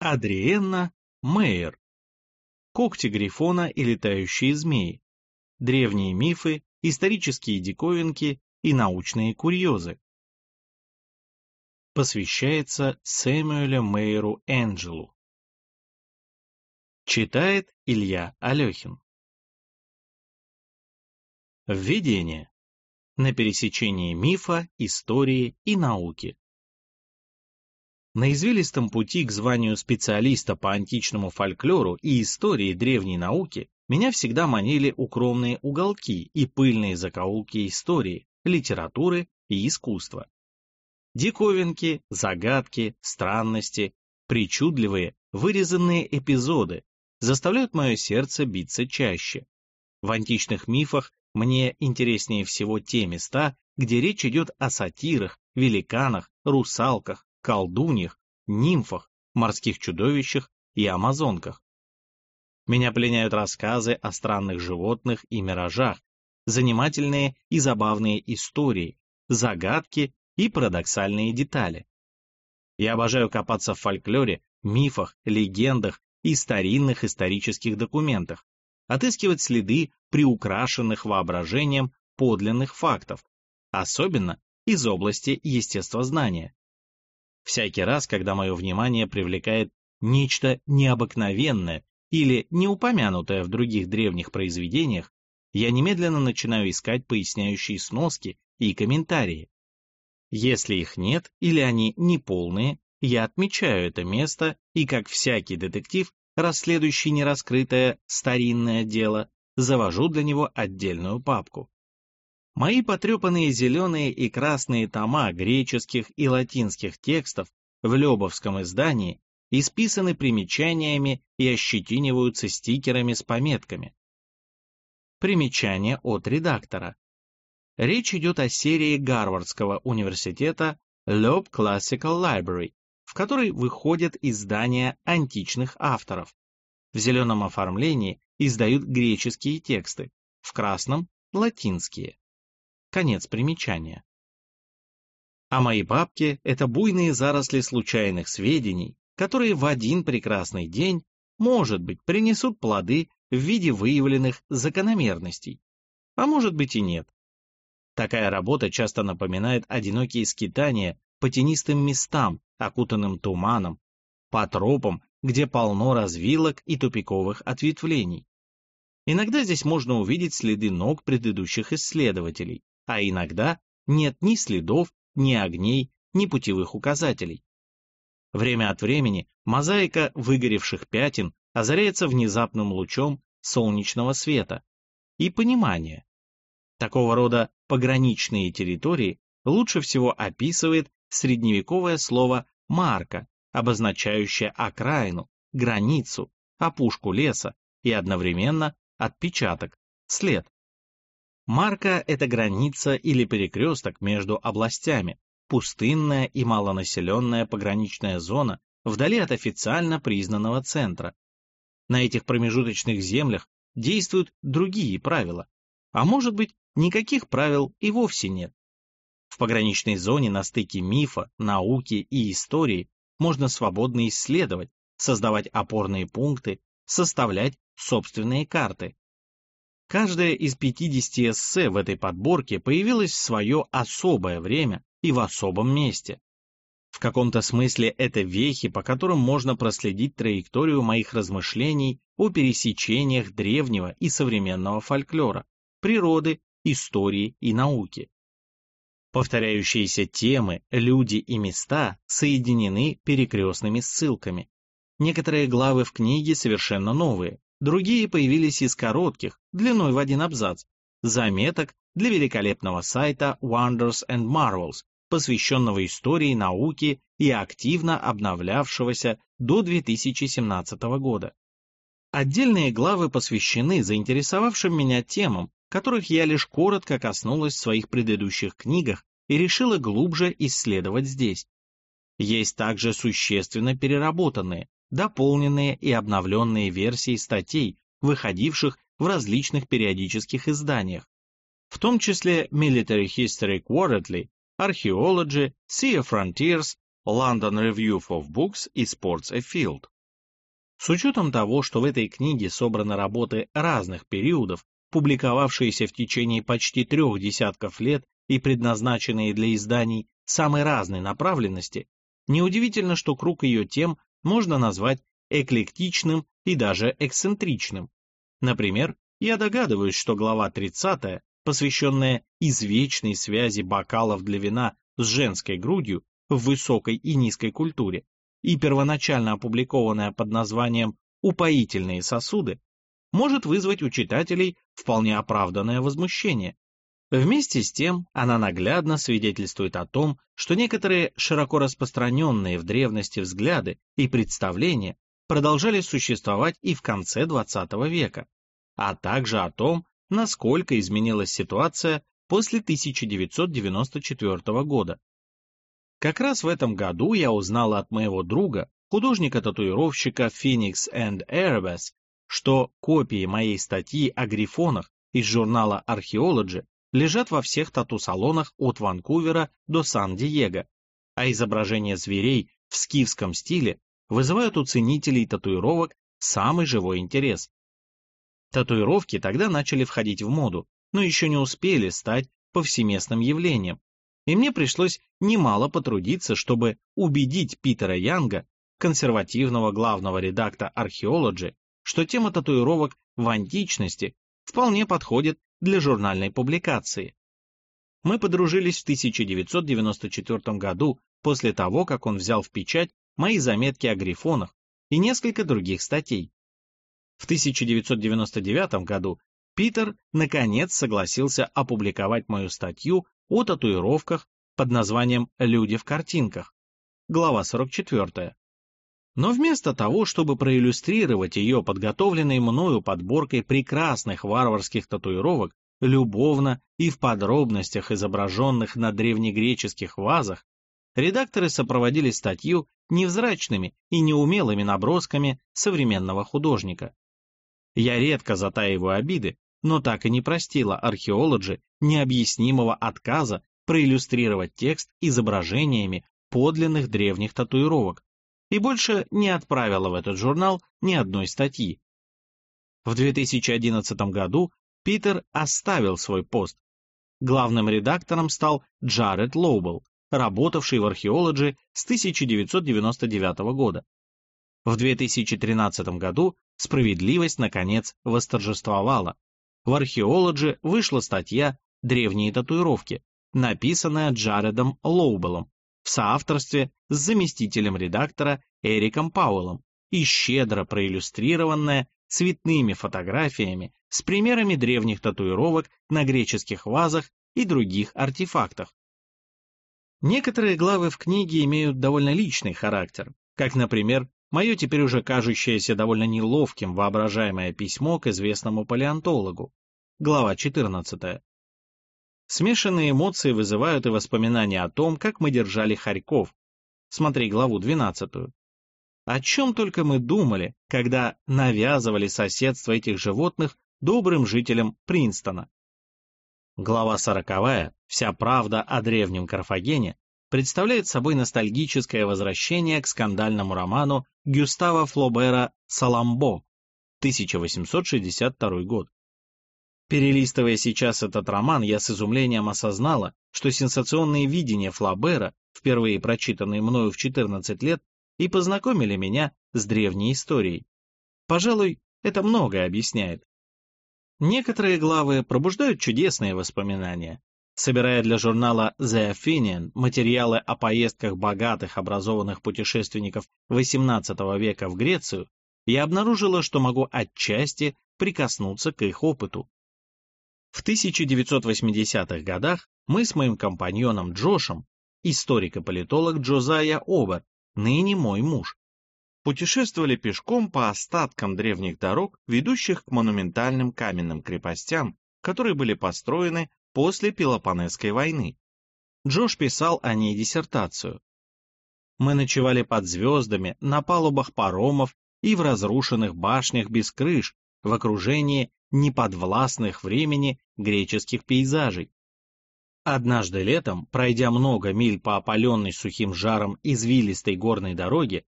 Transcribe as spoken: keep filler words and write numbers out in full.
Адриенна Мейер. Когти Грифона и летающие змеи. Древние мифы, исторические диковинки и научные курьезы. Посвящается Сэмюэлю Мейеру Энджелу. Читает Илья Алехин. Введение. На пересечении мифа, истории и науки. На извилистом пути к званию специалиста по античному фольклору и истории древней науки меня всегда манили укромные уголки и пыльные закоулки истории, литературы и искусства. Диковинки, загадки, странности, причудливые, вырезанные эпизоды заставляют мое сердце биться чаще. В античных мифах мне интереснее всего те места, где речь идет о сатирах, великанах, русалках, колдуньях, нимфах, морских чудовищах и амазонках. Меня пленяют рассказы о странных животных и миражах, занимательные и забавные истории, загадки и парадоксальные детали. Я обожаю копаться в фольклоре, мифах, легендах и старинных исторических документах, отыскивать следы приукрашенных воображением подлинных фактов, особенно из области естествознания. Всякий раз, когда мое внимание привлекает нечто необыкновенное или неупомянутое в других древних произведениях, я немедленно начинаю искать поясняющие сноски и комментарии. Если их нет или они неполные, я отмечаю это место и, как всякий детектив, расследующий нераскрытое старинное дело, завожу для него отдельную папку. Мои потрепанные зеленые и красные тома греческих и латинских текстов в Лёбовском издании исписаны примечаниями и ощетиниваются стикерами с пометками. Примечание от редактора. Речь идет о серии Гарвардского университета Loeb Classical Library, в которой выходят издания античных авторов. В зеленом оформлении издают греческие тексты, в красном – латинские. Конец примечания. А мои папки – это буйные заросли случайных сведений, которые в один прекрасный день, может быть, принесут плоды в виде выявленных закономерностей, а может быть и нет. Такая работа часто напоминает одинокие скитания по тенистым местам, окутанным туманом, по тропам, где полно развилок и тупиковых ответвлений. Иногда здесь можно увидеть следы ног предыдущих исследователей, а иногда нет ни следов, ни огней, ни путевых указателей. Время от времени мозаика выгоревших пятен озаряется внезапным лучом солнечного света и понимания. Такого рода пограничные территории лучше всего описывает средневековое слово «марка», обозначающее окраину, границу, опушку леса и одновременно отпечаток, след. Марка – это граница или перекресток между областями, пустынная и малонаселенная пограничная зона вдали от официально признанного центра. На этих промежуточных землях действуют другие правила, а может быть, никаких правил и вовсе нет. В пограничной зоне на стыке мифа, науки и истории можно свободно исследовать, создавать опорные пункты, составлять собственные карты. Каждое из пятидесяти эссе в этой подборке появилось в свое особое время и в особом месте. В каком-то смысле это вехи, по которым можно проследить траекторию моих размышлений о пересечениях древнего и современного фольклора, природы, истории и науки. Повторяющиеся темы, люди и места соединены перекрестными ссылками. Некоторые главы в книге совершенно новые, другие появились из коротких, длиной в один абзац, заметок для великолепного сайта Wonders and Marvels, посвященного истории науки и активно обновлявшегося до две тысячи семнадцатого года. Отдельные главы посвящены заинтересовавшим меня темам, которых я лишь коротко коснулась в своих предыдущих книгах и решила глубже исследовать здесь. Есть также существенно переработанные, дополненные и обновленные версии статей, выходивших в различных периодических изданиях, в том числе Military History Quarterly, Archaeology, Sea Frontiers, London Review of Books и Sports Afield. С учетом того, что в этой книге собраны работы разных периодов, публиковавшиеся в течение почти трех десятков лет и предназначенные для изданий самой разной направленности, неудивительно, что круг ее тем можно назвать эклектичным и даже эксцентричным. Например, я догадываюсь, что глава тридцатая, посвященная извечной связи бокалов для вина с женской грудью в высокой и низкой культуре, и первоначально опубликованная под названием «Упоительные сосуды», может вызвать у читателей вполне оправданное возмущение. Вместе с тем, она наглядно свидетельствует о том, что некоторые широко распространенные в древности взгляды и представления продолжали существовать и в конце двадцатого века, а также о том, насколько изменилась ситуация после тысяча девятьсот девяносто четвёртого года. Как раз в этом году я узнала от моего друга, художника-татуировщика Phoenix and Erebus, что копии моей статьи о грифонах из журнала Archaeology лежат во всех тату-салонах от Ванкувера до Сан-Диего, а изображения зверей в скифском стиле вызывают у ценителей татуировок самый живой интерес. Татуировки тогда начали входить в моду, но еще не успели стать повсеместным явлением, и мне пришлось немало потрудиться, чтобы убедить Питера Янга, консервативного главного редактора Archaeology, что тема татуировок в античности вполне подходит для журнальной публикации. Мы подружились в тысяча девятьсот девяносто четвёртом году после того, как он взял в печать мои заметки о грифонах и несколько других статей. В тысяча девятьсот девяносто девятом году Питер наконец согласился опубликовать мою статью о татуировках под названием «Люди в картинках», глава сорок четвёртая. Но вместо того, чтобы проиллюстрировать ее подготовленной мною подборкой прекрасных варварских татуировок, любовно и в подробностях изображенных на древнегреческих вазах, редакторы сопроводили статью невзрачными и неумелыми набросками современного художника. Я редко затаиваю обиды, но так и не простила Archaeology необъяснимого отказа проиллюстрировать текст изображениями подлинных древних татуировок и больше не отправила в этот журнал ни одной статьи. В две тысячи одиннадцатом году Питер оставил свой пост. Главным редактором стал Джаред Лоубелл, работавший в Archaeology с тысяча девятьсот девяносто девятого года. В две тысячи тринадцатом году справедливость, наконец, восторжествовала. В Archaeology вышла статья «Древние татуировки», написанная Джаредом Лоубеллом в соавторстве с заместителем редактора Эриком Пауэллом и щедро проиллюстрированная цветными фотографиями с примерами древних татуировок на греческих вазах и других артефактах. Некоторые главы в книге имеют довольно личный характер, как, например, мое теперь уже кажущееся довольно неловким воображаемое письмо к известному палеонтологу, глава четырнадцатая. Смешанные эмоции вызывают и воспоминания о том, как мы держали хорьков, смотри главу двенадцатую. О чем только мы думали, когда навязывали соседство этих животных добрым жителям Принстона. Глава сороковая, «Вся правда о древнем Карфагене», представляет собой ностальгическое возвращение к скандальному роману Гюстава Флобера «Саламбо», тысяча восемьсот шестьдесят второй год. Перелистывая сейчас этот роман, я с изумлением осознала, что сенсационные видения Флобера, впервые прочитанные мною в четырнадцать лет, и познакомили меня с древней историей. Пожалуй, это многое объясняет. Некоторые главы пробуждают чудесные воспоминания. Собирая для журнала The Athenian материалы о поездках богатых образованных путешественников восемнадцатого века в Грецию, я обнаружила, что могу отчасти прикоснуться к их опыту. В тысяча девятьсот восьмидесятых годах мы с моим компаньоном Джошем, историк и политолог Джозайя Обер, ныне мой муж, путешествовали пешком по остаткам древних дорог, ведущих к монументальным каменным крепостям, которые были построены после Пелопоннесской войны. Джош писал о ней диссертацию. Мы ночевали под звездами, на палубах паромов и в разрушенных башнях без крыш, в окружении неподвластных времени греческих пейзажей. Однажды летом, пройдя много миль по опаленной сухим жаром извилистой горной дороге,